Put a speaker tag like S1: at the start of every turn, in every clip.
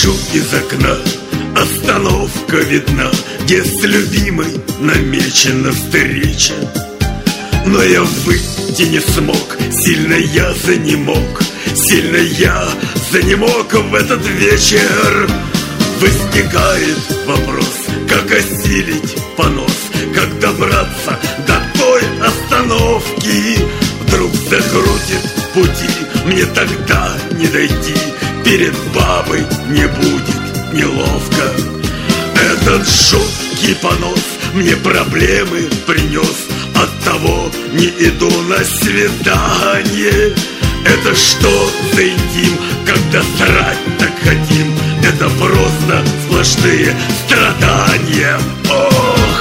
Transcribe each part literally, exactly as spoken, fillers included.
S1: Гляжу из окна, остановка видна, где с любимой намечена встреча. Но я выйти не смог, сильно я занемог, сильно я занемог в этот вечер. Возникает вопрос, как осилить понос, как добраться до той остановки. Вдруг закрутит пути, мне тогда не дойти, перед бабой не будет неловко. Этот жуткий понос мне проблемы принес, оттого не иду на свидание. Это что за интим, когда срать так хотим? Это просто сплошные страдания. Ох!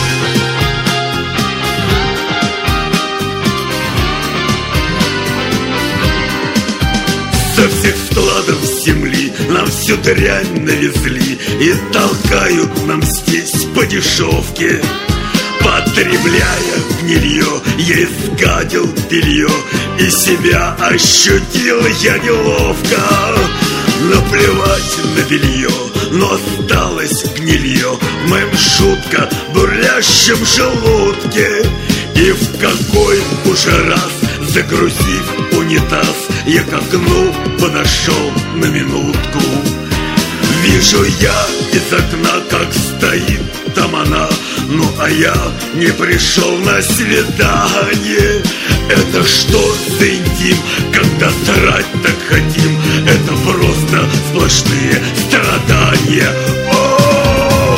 S1: Со всех складов земли нам всю дрянь навезли и толкают нам здесь по дешевке. Потребляя гнилье, я изгадил белье и себя ощутил я неловко. Наплевать на белье, но осталось гнилье в моем жутко бурлящем желудке. И в какой уже раз, загрузив унитаз, я к окну подошел на минутку. Вижу я из окна, как стоит там она, ну а я не пришел на свидание. Это что за интим, когда срать так хотим? Это просто сплошные страдания. Ох!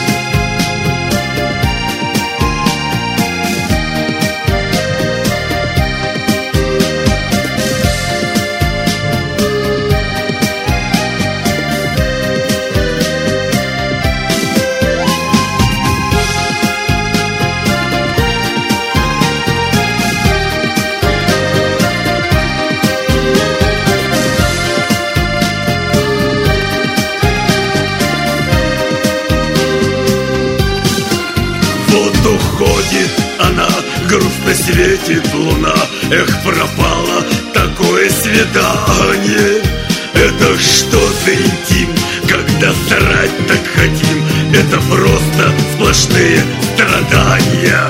S1: Вот уходит она, грустно светит луна. Эх, пропало такое свидание. Это что за интим, когда срать так хотим? Это просто сплошные страдания.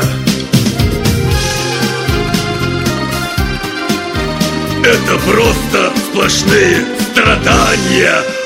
S1: Это просто сплошные страдания.